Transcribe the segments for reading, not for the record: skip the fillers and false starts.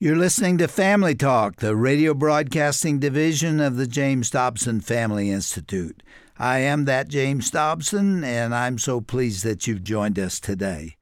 You're listening to Family Talk, the radio broadcasting division of the James Dobson Family Institute. I am that James Dobson, and I'm so pleased that you've joined us today.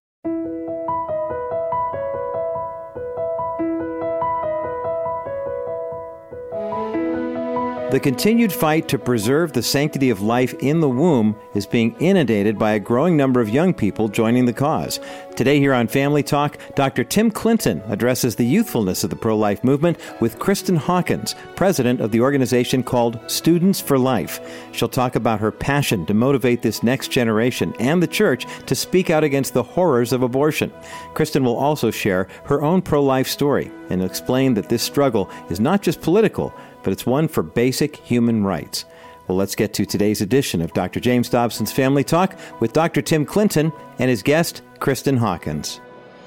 The continued fight to preserve the sanctity of life in the womb is being inundated by a growing number of young people joining the cause. Today here on Family Talk, Dr. Tim Clinton addresses the youthfulness of the pro-life movement with Kristen Hawkins, president of the organization called Students for Life. She'll talk about her passion to motivate this next generation and the church to speak out against the horrors of abortion. Kristen will also share her own pro-life story and explain that this struggle is not just political, but it's one for basic human rights. Well, let's get to today's edition of Dr. James Dobson's Family Talk with Dr. Tim Clinton and his guest, Kristen Hawkins.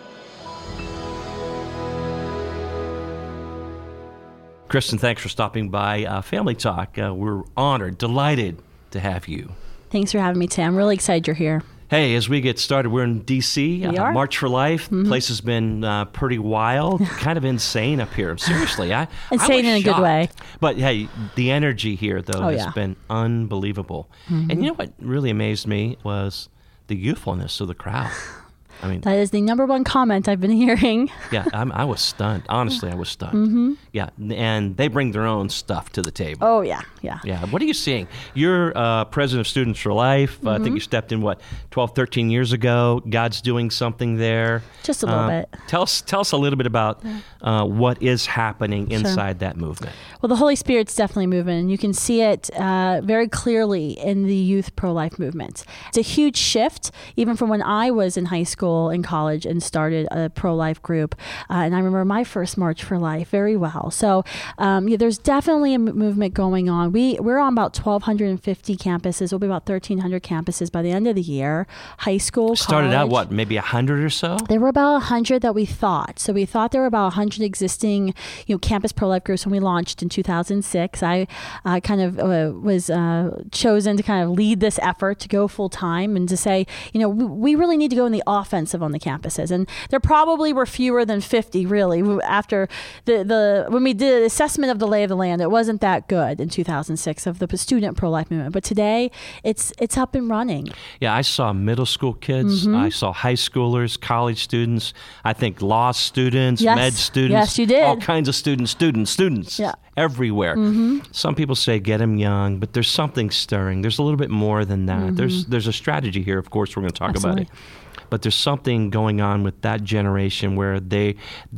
Kristen, thanks for stopping by Family Talk. We're honored, delighted to have you. Thanks for having me, Tim. I'm really excited you're here. Hey, as we get started, we're in D.C., March for Life. The place has been pretty wild, kind of insane up here. Seriously, I insane in a good way. But hey, the energy here, though, has been unbelievable. Mm-hmm. And you know what really amazed me was the youthfulness of the crowd. I mean, that is the number one comment I've been hearing. Yeah, I was stunned. Honestly, I was stunned. Mm-hmm. Yeah, and they bring their own stuff to the table. Oh, yeah. Yeah, what are you seeing? You're president of Students for Life. I think you stepped in, 12, 13 years ago. God's doing something there. Just a little bit. Tell us a little bit about what is happening inside that movement. Well, the Holy Spirit's definitely moving, and you can see it very clearly in the youth pro-life movement. It's a huge shift, even from when I was in high school and college and started a pro-life group. And I remember my first March for Life very well. So there's definitely a movement going on. We're on about 1,250 campuses. We'll be about 1,300 campuses by the end of the year. High school, started college. out, maybe 100 or so? There were about 100 that we thought. So we thought there were about 100 existing campus pro-life groups when we launched in 2006. I kind of was chosen to kind of lead this effort to go full time and to say, we really need to go in the offensive on the campuses. And there probably were fewer than 50 really after when we did an assessment of the lay of the land. It wasn't that good in 2006 of the student pro-life movement. But today it's up and running. Yeah, I saw middle school kids. I saw high schoolers, college students, I think law students, med students. Yes, you did. All kinds of students everywhere. Some people say get them young, but there's something stirring. There's a little bit more than that. There's a strategy here. Of course, we're going to talk about it. But there's something going on with that generation where they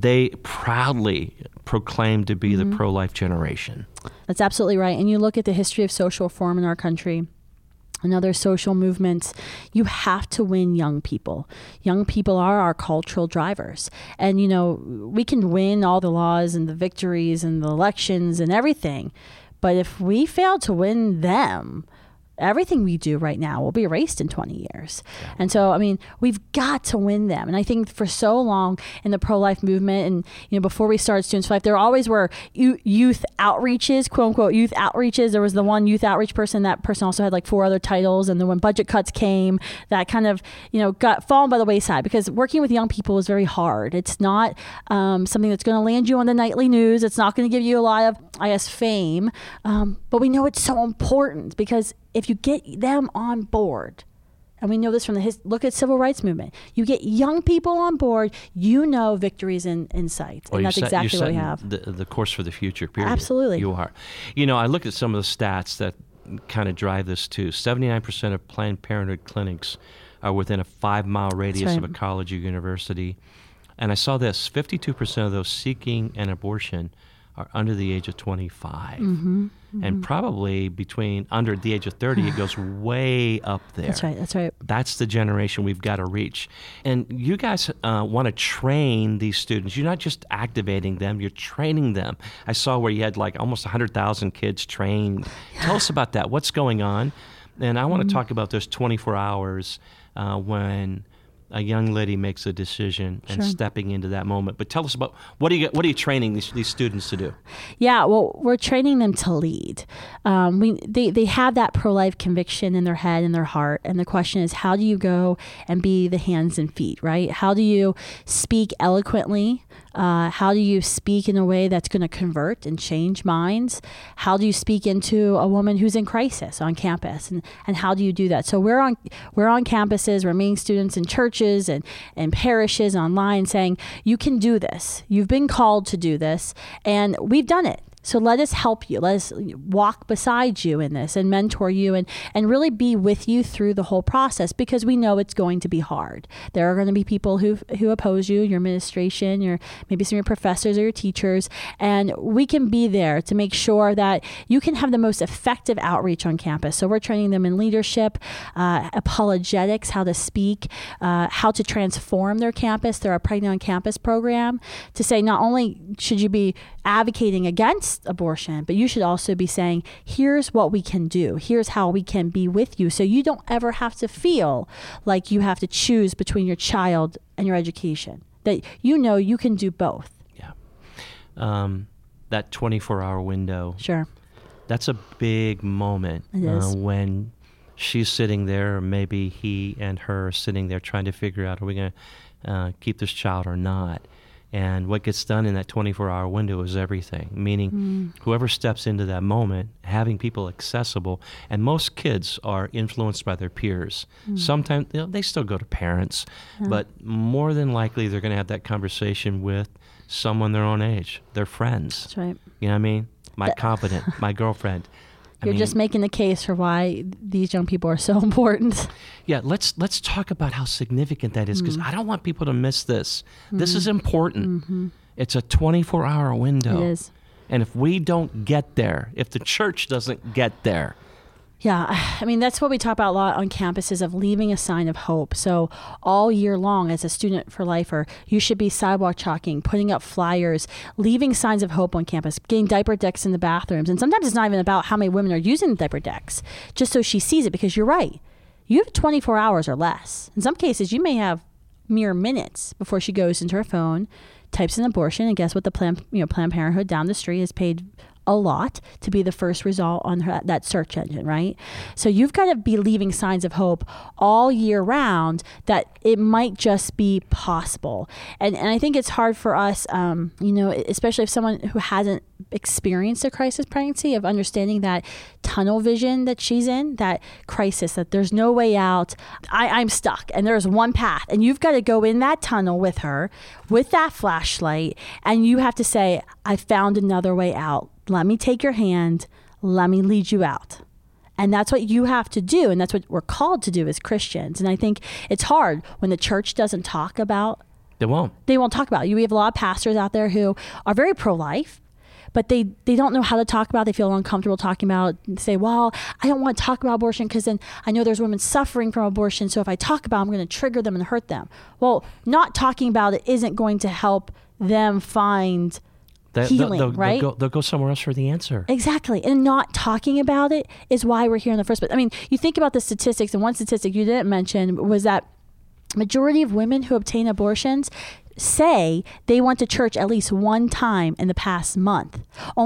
proudly proclaim to be the pro-life generation. That's absolutely right. And you look at the history of social reform in our country and other social movements, you have to win young people. Young people are our cultural drivers. And, we can win all the laws and the victories and the elections and everything. But if we fail to win them, everything we do right now will be erased in 20 years. Yeah. And so, we've got to win them. And I think for so long in the pro-life movement and, before we started Students for Life, there always were youth outreaches, quote unquote, youth outreaches. There was the one youth outreach person. That person also had like 4 other titles. And then when budget cuts came, that kind of, got fallen by the wayside because working with young people is very hard. It's not something that's going to land you on the nightly news. It's not going to give you a lot of, fame. But we know it's so important because if you get them on board, and we know this from look at civil rights movement, you get young people on board, victories in sight. And that's exactly what we have. The course for the future, period. Absolutely. You are. I looked at some of the stats that kind of drive this too. 79% of Planned Parenthood clinics are within a 5-mile radius of a college or university. And I saw this, 52% of those seeking an abortion are under the age of 25. And probably under the age of 30, it goes way up there. That's right. That's the generation we've got to reach. And you guys want to train these students. You're not just activating them, you're training them. I saw where you had like almost 100,000 kids trained. Tell us about that. What's going on? And I want to talk about those 24 hours when a young lady makes a decision and stepping into that moment. But tell us about what are you training these students to do? Yeah, well, we're training them to lead. They have that pro-life conviction in their head and their heart, and the question is, how do you go and be the hands and feet, right? How do you speak eloquently How do you speak in a way that's going to convert and change minds? How do you speak into a woman who's in crisis on campus? And how do you do that? So we're on campuses, we're meeting students in churches and parishes online saying, you can do this. You've been called to do this, and we've done it. So let us help you. Let us walk beside you in this and mentor you and really be with you through the whole process, because we know it's going to be hard. There are going to be people who oppose you, your administration, maybe some of your professors or your teachers, and we can be there to make sure that you can have the most effective outreach on campus. So we're training them in leadership, apologetics, how to speak, how to transform their campus. They're a Pregnant on Campus program to say not only should you be advocating against abortion, but you should also be saying, here's what we can do. Here's how we can be with you. So you don't ever have to feel like you have to choose between your child and your education, that you can do both. Yeah. That 24-hour window. Sure. That's a big moment. It is. When she's sitting there, or maybe he and her are sitting there trying to figure out, are we going to keep this child or not? And what gets done in that 24-hour window is everything, meaning whoever steps into that moment, having people accessible, and most kids are influenced by their peers. Sometimes they still go to parents, but more than likely they're going to have that conversation with someone their own age, their friends. That's right. You know what I mean? My confidant, my girlfriend. You're just making the case for why these young people are so important. Yeah, let's talk about how significant that is, because I don't want people to miss this. This is important. It's a 24-hour window. It is. And if we don't get there, if the church doesn't get there. Yeah, I mean, that's what we talk about a lot on campuses, of leaving a sign of hope. So all year long, as a student for lifer, you should be sidewalk chalking, putting up flyers, leaving signs of hope on campus, getting diaper decks in the bathrooms. And sometimes it's not even about how many women are using the diaper decks, just so she sees it, because you're right. You have 24 hours or less. In some cases, you may have mere minutes before she goes into her phone, types in abortion, and guess what? The Planned Parenthood down the street has paid a lot to be the first result on that search engine, right? So you've got to be leaving signs of hope all year round that it might just be possible. And I think it's hard for us, especially if someone who hasn't experienced a crisis pregnancy, of understanding that tunnel vision that she's in, that crisis, that there's no way out. I'm stuck and there's one path, and you've got to go in that tunnel with her, with that flashlight, and you have to say, I found another way out. Let me take your hand. Let me lead you out. And that's what you have to do. And that's what we're called to do as Christians. And I think it's hard when the church doesn't talk about. They won't talk about it. We have a lot of pastors out there who are very pro-life, but they don't know how to talk about it. They feel uncomfortable talking about it. They say, well, I don't want to talk about abortion because then I know there's women suffering from abortion. So if I talk about it, I'm going to trigger them and hurt them. Well, not talking about it isn't going to help them find healing, right? They'll go somewhere else for the answer. Exactly. And not talking about it is why we're here in the first place. I mean, you think about the statistics, and one statistic you didn't mention was that majority of women who obtain abortions say they went to church at least one time in the past month.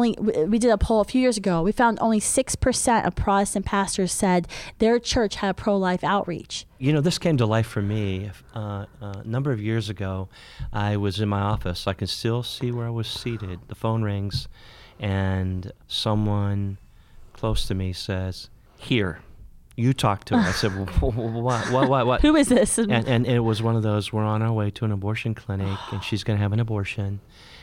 We did a poll a few years ago. We found only 6% of Protestant pastors said their church had a pro-life outreach. You know, this came to life for me a number of years ago. I was in my office. I can still see where I was seated. The phone rings, and someone close to me says, "Here, you talk to her." I said, what? Who is this? And it was one of those, we're on our way to an abortion clinic, and she's going to have an abortion.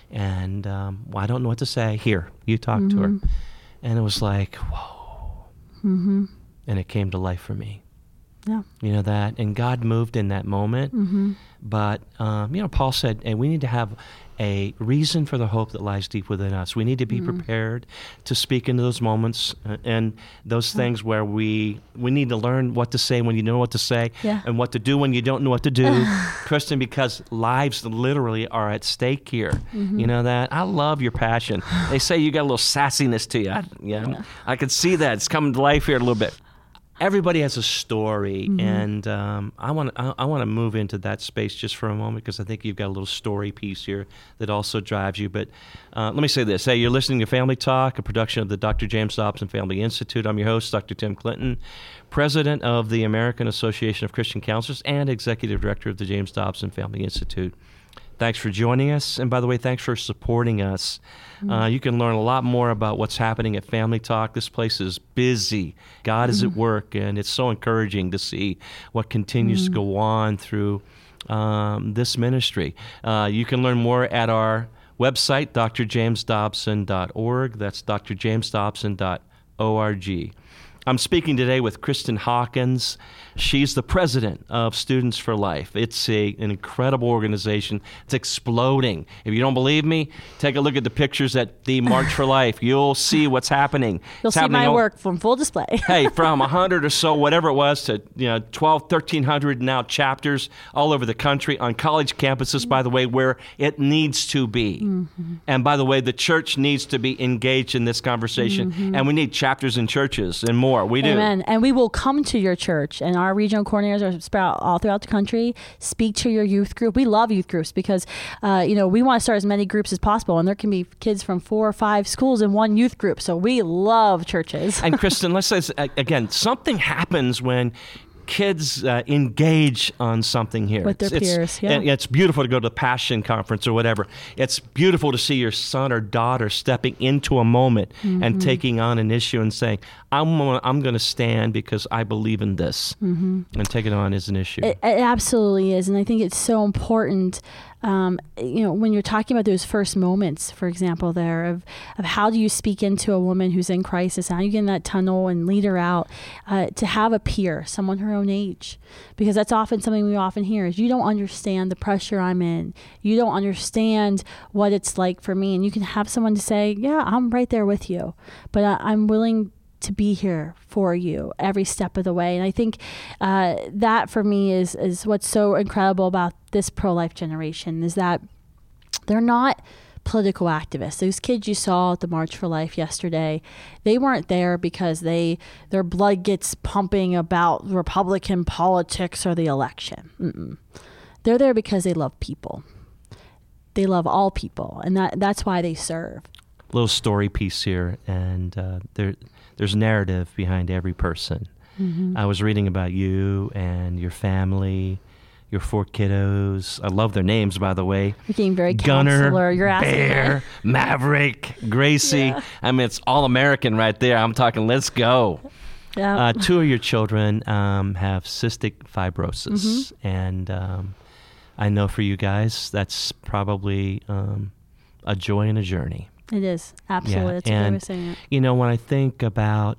And I don't know what to say. Here, you talk to her. And it was like, whoa. And it came to life for me. Yeah. You know that? And God moved in that moment. But, Paul said, and we need to have a reason for the hope that lies deep within us. We need to be prepared to speak into those moments and those things where we need to learn what to say when you know what to say, and what to do when you don't know what to do, Kristen, because lives literally are at stake here. You know that? I love your passion. They say you got a little sassiness to you. I could see that. It's coming to life here a little bit. Everybody has a story, and I want to move into that space just for a moment, because I think you've got a little story piece here that also drives you. But let me say this. Hey, you're listening to Family Talk, a production of the Dr. James Dobson Family Institute. I'm your host, Dr. Tim Clinton, president of the American Association of Christian Counselors and executive director of the James Dobson Family Institute. Thanks for joining us. And by the way, thanks for supporting us. You can learn a lot more about what's happening at Family Talk. This place is busy. God is at work, and it's so encouraging to see what continues to go on through this ministry. You can learn more at our website, drjamesdobson.org. That's drjamesdobson.org. I'm speaking today with Kristen Hawkins. She's the president of Students for Life. It's an incredible organization. It's exploding. If you don't believe me, take a look at the pictures at the March for Life. You'll see what's happening. You'll see my work from full display. Hey, from 100 or so, whatever it was, to 1,300 now chapters all over the country on college campuses, by the way, where it needs to be. And by the way, the church needs to be engaged in this conversation, and we need chapters in churches and more. We do. Amen. And we will come to your church, and our regional coordinators are spread out all throughout the country. Speak to your youth group. We love youth groups because, we want to start as many groups as possible, and there can be kids from 4 or 5 schools in one youth group. So we love churches. And Kristen, let's say again, something happens when kids engage on something here. With their peers, yeah. It's beautiful to go to the Passion Conference or whatever. It's beautiful to see your son or daughter stepping into a moment and taking on an issue and saying, I'm going to stand because I believe in this, and take it on as an issue. It absolutely is. And I think it's so important, when you're talking about those first moments, for example, there of how do you speak into a woman who's in crisis, how do you get in that tunnel and lead her out, to have a peer, someone her own age, because that's often something we often hear is, you don't understand the pressure I'm in. You don't understand what it's like for me. And you can have someone to say, yeah, I'm right there with you, but I'm willing to be here for you every step of the way. And I think that for me is what's so incredible about this pro-life generation, is that they're not political activists. Those kids you saw at the March for Life yesterday, they weren't there because their blood gets pumping about Republican politics or the election. They're there because they love people. They love all people, and that's why they serve. Little story piece here, and there's narrative behind every person. I was reading about you and your family, your 4 kiddos. I love their names, by the way. You're getting very Gunner, counselor. You're asking Bear, Maverick, Gracie. Yeah. I mean, it's all American right there. I'm talking, let's go. Yeah. 2 of your children have cystic fibrosis, and I know for you guys, that's probably a joy and a journey. It is. Absolutely. That's what I was saying. When I think about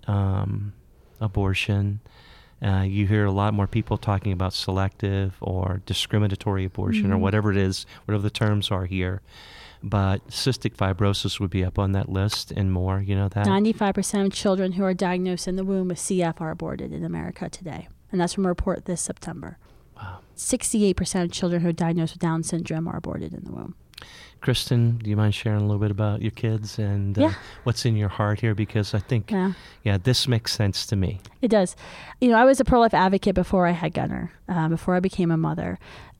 abortion, you hear a lot more people talking about selective or discriminatory abortion or whatever it is, whatever the terms are here. But cystic fibrosis would be up on that list and more, you know that? 95% of children who are diagnosed in the womb with CF are aborted in America today. And that's from a report this September. Wow. 68% of children who are diagnosed with Down syndrome are aborted in the womb. Kristen, do you mind sharing a little bit about your kids and what's in your heart here? Because I think, this makes sense to me. It does. I was a pro-life advocate before I had Gunner, before I became a mother.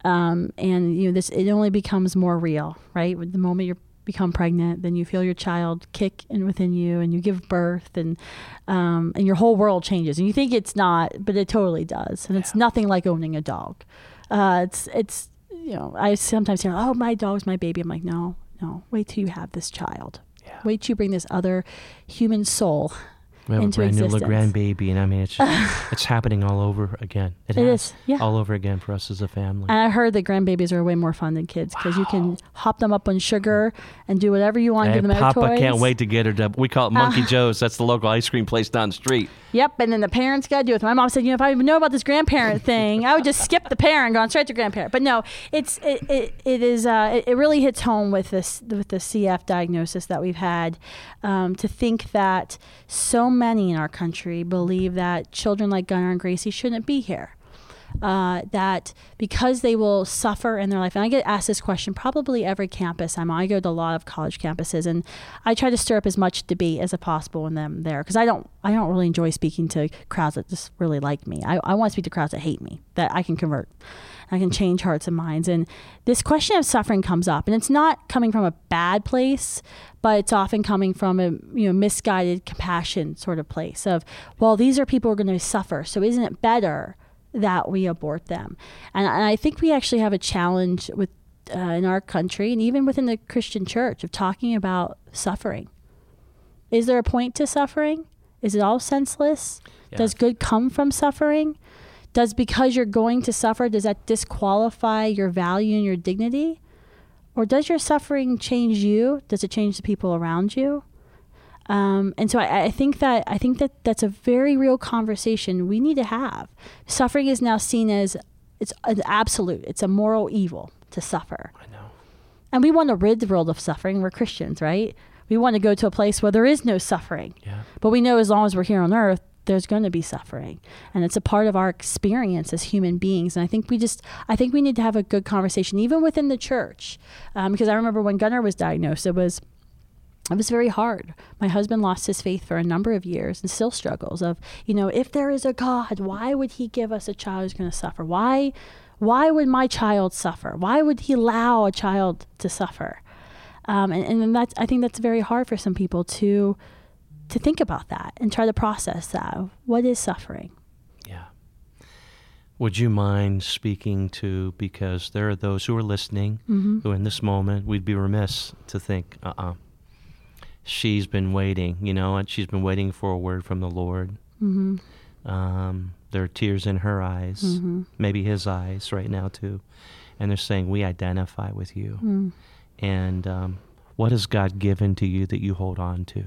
It only becomes more real, right? The moment you become pregnant, then you feel your child kick in within you, and you give birth, and your whole world changes. And you think it's not, but it totally does. And it's nothing like owning a dog. It's I sometimes hear, oh, my dog's my baby. I'm like, no, wait till you have this child. Yeah. Wait till you bring this other human soul into existence. We have a brand new little grandbaby, and I mean, it's happening all over again. It is, all over again for us as a family. And I heard that grandbabies are way more fun than kids because you can hop them up on sugar and do whatever you want. Give them Papa toys. Can't wait to get her to. We call it Monkey Joe's. That's the local ice cream place down the street. Yep, and then the parents got to do it. My mom said, if I even know about this grandparent thing, I would just skip the parent, going straight to grandparent. But no, it really hits home with the CF diagnosis that we've had. To think that so many in our country believe that children like Gunner and Gracie shouldn't be here. That because they will suffer in their life, and I get asked this question probably every campus I'm on. I go to a lot of college campuses, and I try to stir up as much debate as possible in them there, because I don't really enjoy speaking to crowds that just really like me. I want to speak to crowds that hate me, that I can convert. I can change hearts and minds. And this question of suffering comes up, and it's not coming from a bad place, but it's often coming from a misguided compassion sort of place of, well, these are people who are going to suffer, so isn't it better that we abort them? And I think we actually have a challenge with in our country and even within the Christian church of talking about suffering. Is there a point to suffering? Is it all senseless? Yeah. Does good come from suffering? Does because you're going to suffer, does that disqualify your value and your dignity? Or does your suffering change you? Does it change the people around you? And so I think that that's a very real conversation we need to have. Suffering is now seen as it's an absolute. It's a moral evil to suffer. I know. And we want to rid the world of suffering. We're Christians, right? We want to go to a place where there is no suffering. Yeah. But we know as long as we're here on earth, there's going to be suffering. And it's a part of our experience as human beings. And I think we need to have a good conversation, even within the church. Because I remember when Gunnar was diagnosed, it was very hard. My husband lost his faith for a number of years and still struggles of, if there is a God, why would he give us a child who's going to suffer? Why would my child suffer? Why would he allow a child to suffer? And I think that's very hard for some people to think about that and try to process that. What is suffering? Yeah. Would you mind speaking to, because there are those who are listening, mm-hmm. who in this moment, we'd be remiss to think, she's been waiting, and she's been waiting for a word from the Lord. Mm-hmm. There are tears in her eyes, mm-hmm. maybe his eyes right now too. And they're saying, we identify with you. Mm. And what has God given to you that you hold on to?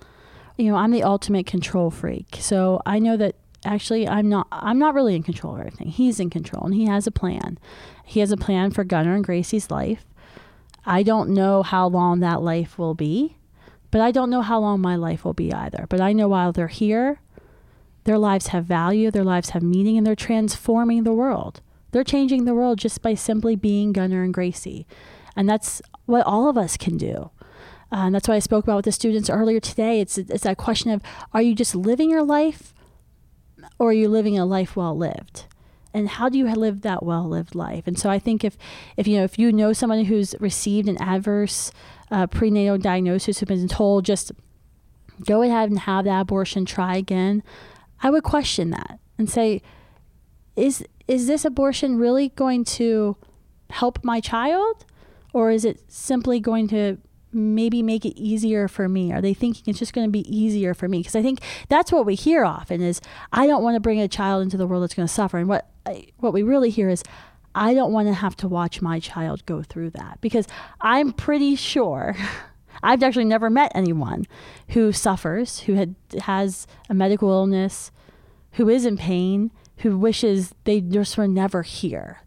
I'm the ultimate control freak. So I know that actually I'm not really in control of everything. He's in control, and he has a plan. He has a plan for Gunnar and Gracie's life. I don't know how long that life will be, but I don't know how long my life will be either. But I know while they're here, their lives have value, their lives have meaning, and they're transforming the world. They're changing the world just by simply being Gunnar and Gracie. And that's what all of us can do. And that's what I spoke about with the students earlier today. It's that question of, are you just living your life, or are you living a life well lived? And how do you live that well lived life? And so I think if you know someone who's received an adverse prenatal diagnosis, who's been told just go ahead and have that abortion, try again, I would question that and say, is this abortion really going to help my child, or is it simply going to maybe make it easier for me? Are they thinking it's just going to be easier for me? Because I think that's what we hear often is, I don't want to bring a child into the world that's going to suffer. And what we really hear is, I don't want to have to watch my child go through that, because I'm pretty sure I've actually never met anyone who suffers, who has a medical illness, who is in pain, who wishes they just were never here.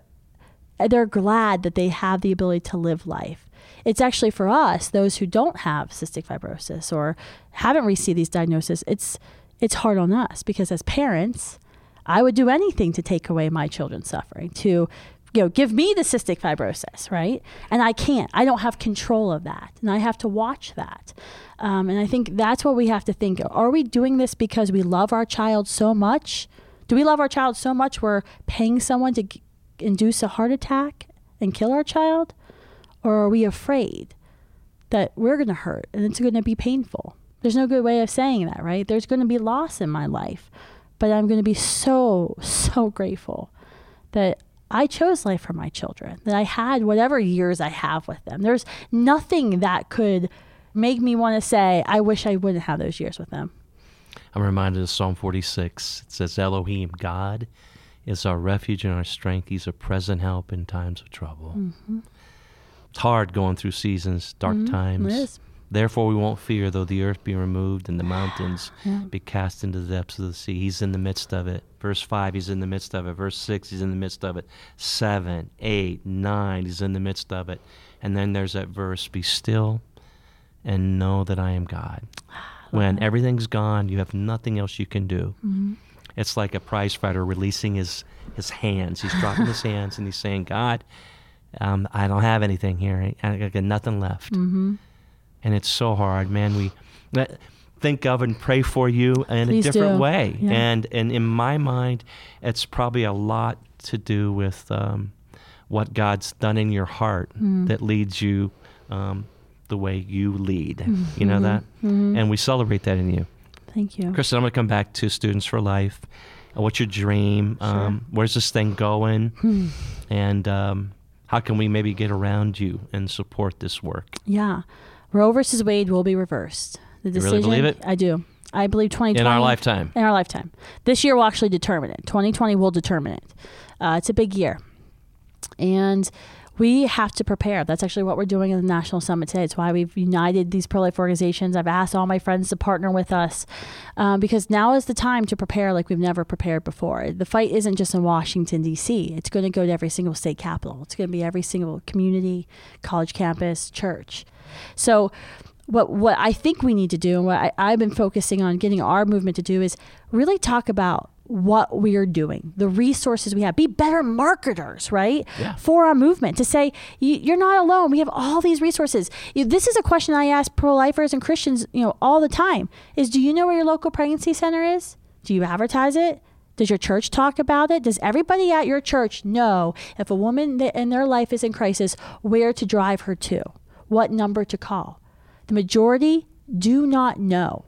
They're glad that they have the ability to live life. It's actually for us, those who don't have cystic fibrosis or haven't received these diagnoses, it's hard on us, because as parents, I would do anything to take away my children's suffering, to give me the cystic fibrosis, right? And I can't. I don't have control of that, and I have to watch that. And I think that's what we have to think. Are we doing this because we love our child so much? Do we love our child so much we're paying someone to induce a heart attack and kill our child? Or are we afraid that we're going to hurt and it's going to be painful? There's no good way of saying that, right? There's going to be loss in my life, but I'm going to be so, so grateful that I chose life for my children, that I had whatever years I have with them. There's nothing that could make me want to say, I wish I wouldn't have those years with them. I'm reminded of Psalm 46. It says, Elohim, God is our refuge and our strength. He's a present help in times of trouble. Mm-hmm. It's hard going through seasons, dark mm-hmm. times. It is. Therefore we won't fear, though the earth be removed and the mountains be cast into the depths of the sea. He's in the midst of it. Verse 5, he's in the midst of it. Verse 6, he's in the midst of it. 7, 8, 9, he's in the midst of it. And then there's that verse, be still and know that I am God. When everything's gone, you have nothing else you can do. Mm-hmm. It's like a prize fighter releasing his hands. He's dropping his hands and he's saying, God, I don't have anything here. I got nothing left. Mm-hmm. And it's so hard, man. We think of and pray for you in Please a different do. way. Yeah. And in my mind, it's probably a lot to do with what God's done in your heart that leads you the way you lead. Mm-hmm. You know that? Mm-hmm. And we celebrate that in you. Thank you. Kristen, I'm going to come back to Students for Life. What's your dream? Sure. Where's this thing going? And How can we maybe get around you and support this work? Yeah. Roe versus Wade will be reversed. The decision, you really believe it? I do. I believe 2020. In our lifetime. In our lifetime. This year will actually determine it. 2020 will determine it. It's a big year. And we have to prepare. That's actually what we're doing in the National Summit today. It's why we've united these pro-life organizations. I've asked all my friends to partner with us because now is the time to prepare like we've never prepared before. The fight isn't just in Washington, D.C. It's going to go to every single state capital. It's going to be every single community, college campus, church. So what I think we need to do, and what I've been focusing on getting our movement to do, is really talk about what we are doing, the resources we have, be better marketers, right? Yeah. For our movement, to say, you're not alone. We have all these resources. This is a question I ask pro-lifers and Christians, all the time, is do you know where your local pregnancy center is? Do you advertise it? Does your church talk about it? Does everybody at your church know if a woman in their life is in crisis, where to drive her to? What number to call? The majority do not know.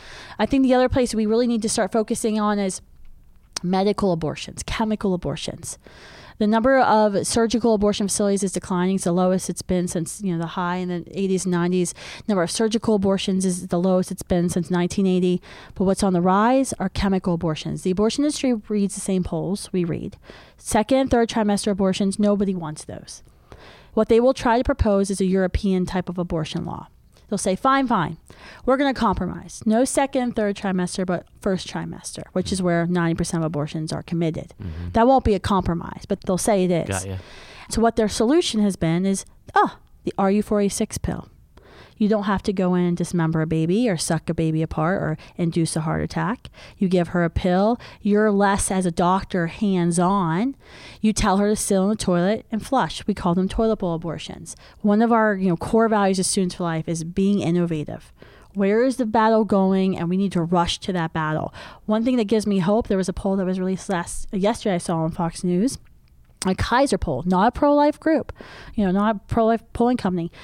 I think the other place we really need to start focusing on is medical abortions, chemical abortions. The number of surgical abortion facilities is declining. It's the lowest it's been since the high in the 80s and 90s. Number of surgical abortions is the lowest it's been since 1980. But what's on the rise are chemical abortions. The abortion industry reads the same polls we read. Second and third trimester abortions, nobody wants those. What they will try to propose is a European type of abortion law. They'll say, fine, we're going to compromise. No second and third trimester, but first trimester, which is where 90% of abortions are committed. Mm-hmm. That won't be a compromise, but they'll say it is. Got you. So what their solution has been is, the RU486 pill. You don't have to go in and dismember a baby or suck a baby apart or induce a heart attack. You give her a pill. You're less, as a doctor, hands-on. You tell her to sit on the toilet and flush. We call them toilet bowl abortions. One of our core values as Students for Life is being innovative. Where is the battle going? And we need to rush to that battle. One thing that gives me hope, there was a poll that was released yesterday I saw on Fox News. A Kaiser poll, not a pro-life group, not a pro-life polling company.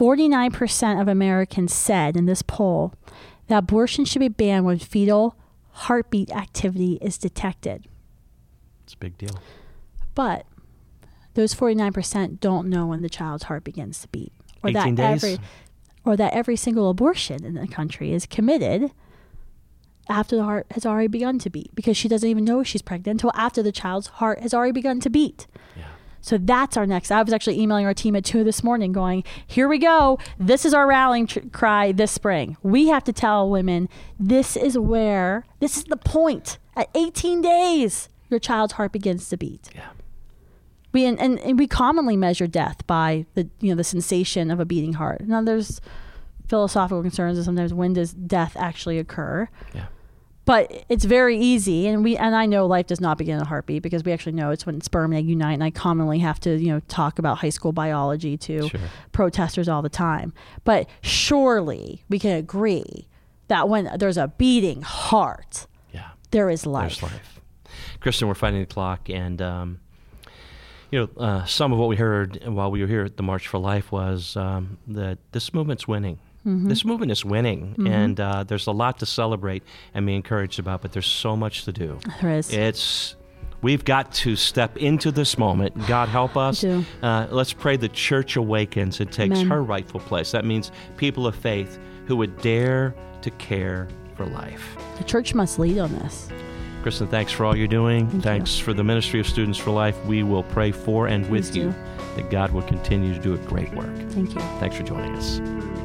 49% of Americans said in this poll that abortion should be banned when fetal heartbeat activity is detected. It's a big deal. But those 49% don't know when the child's heart begins to beat. Or 18 days? Or that every single abortion in the country is committed after the heart has already begun to beat, because she doesn't even know she's pregnant until after the child's heart has already begun to beat. Yeah. So that's our next. I was actually emailing our team at 2 this morning going, here we go. This is our rallying cry this spring. We have to tell women, this is the point. At 18 days, your child's heart begins to beat. Yeah. We commonly measure death by the sensation of a beating heart. Now there's philosophical concerns of sometimes when does death actually occur. Yeah. But it's very easy, and I know life does not begin in a heartbeat, because we actually know it's when sperm and egg unite, and I commonly have to talk about high school biology to protesters all the time. But surely we can agree that when there's a beating heart, there is life. There's life. Kristen, we're fighting the clock, and some of what we heard while we were here at the March for Life was that this movement's winning. Mm-hmm. This movement is winning, mm-hmm. and there's a lot to celebrate and be encouraged about, but there's so much to do. There is. We've got to step into this moment. God help us. Let's pray the church awakens and takes her rightful place. That means people of faith who would dare to care for life. The church must lead on this. Kristen, thanks for all you're doing. Thanks for the ministry of Students for Life. We will pray for and with you that God will continue to do a great work. Thank you. Thanks for joining us.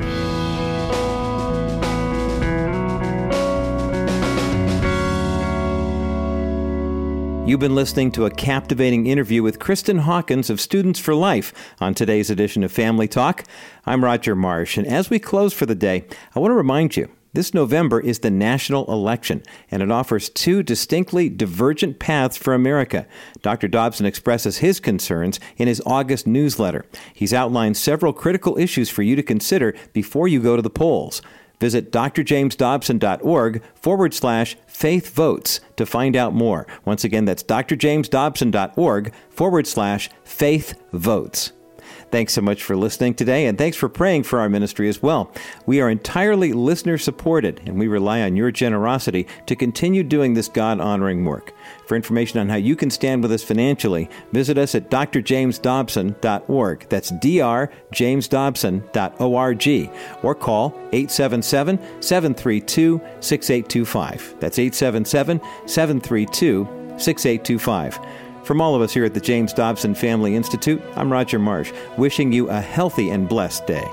You've been listening to a captivating interview with Kristen Hawkins of Students for Life on today's edition of Family Talk. I'm Roger Marsh, and as we close for the day, I want to remind you, this November is the national election, and it offers two distinctly divergent paths for America. Dr. Dobson expresses his concerns in his August newsletter. He's outlined several critical issues for you to consider before you go to the polls. Visit drjamesdobson.org/faith votes to find out more. Once again, that's drjamesdobson.org/faith votes. Thanks so much for listening today, and thanks for praying for our ministry as well. We are entirely listener-supported, and we rely on your generosity to continue doing this God-honoring work. For information on how you can stand with us financially, visit us at drjamesdobson.org. That's drjamesdobson.org. Or call 877-732-6825. That's 877-732-6825. From all of us here at the James Dobson Family Institute, I'm Roger Marsh, wishing you a healthy and blessed day.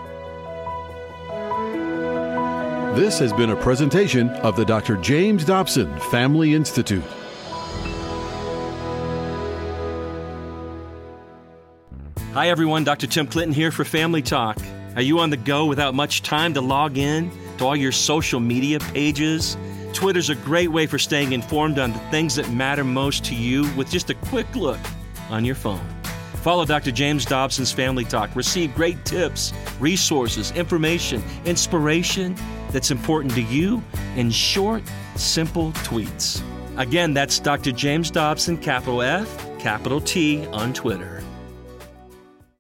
This has been a presentation of the Dr. James Dobson Family Institute. Hi everyone, Dr. Tim Clinton here for Family Talk. Are you on the go without much time to log in to all your social media pages? Twitter's a great way for staying informed on the things that matter most to you with just a quick look on your phone. Follow Dr. James Dobson's Family Talk. Receive great tips, resources, information, inspiration that's important to you in short, simple tweets. Again, that's Dr. James Dobson, capital F, capital T, on Twitter.